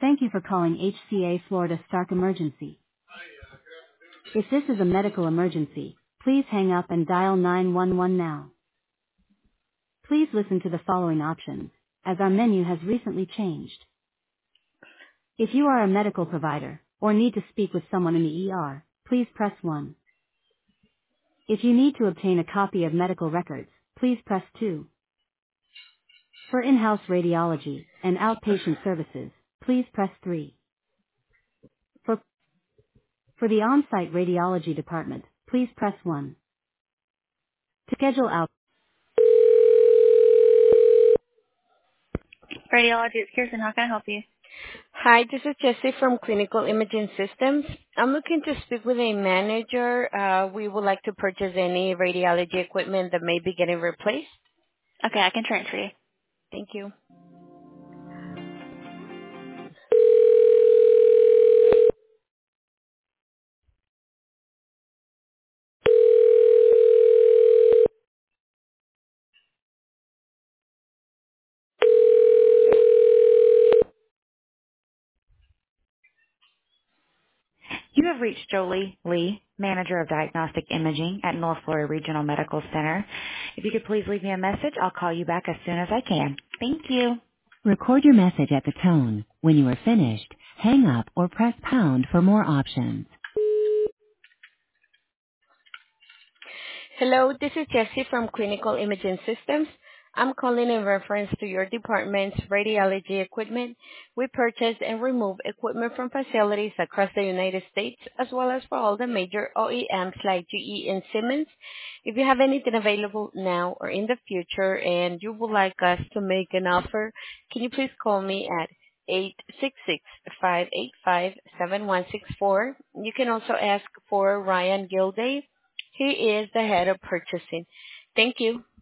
Thank you for calling HCA Florida Stark Emergency. If this is a medical emergency, please hang up and dial 911 now. Please listen to the following options, as our menu has recently changed. If you are a medical provider or need to speak with someone in the ER, please press 1. If you need to obtain a copy of medical records, please press 2. For in-house radiology and outpatient services, please press 3. For For the on-site radiology department, please press 1. To schedule out radiology at Kirsten, how can I help you? Hi, this is Jessie from Clinical Imaging Systems. I'm looking to speak with a manager. We would like to purchase any radiology equipment that may be getting replaced. Okay, I can transfer you. Thank you. You have reached Jolie Lee, Manager of Diagnostic Imaging at North Florida Regional Medical Center. If you could please leave me a message, I'll call you back as soon as I can. Thank you. Record your message at the tone. When you are finished, hang up or press pound for more options. Hello, this is Jessie from Clinical Imaging Systems. I'm calling in reference to your department's radiology equipment. We purchase and remove equipment from facilities across the United States, as well as for all the major OEMs like GE and Siemens. If you have anything available now or in the future and you would like us to make an offer, can you please call me at 866-585-7164. You can also ask for Ryan Gilday. He is the head of purchasing. Thank you.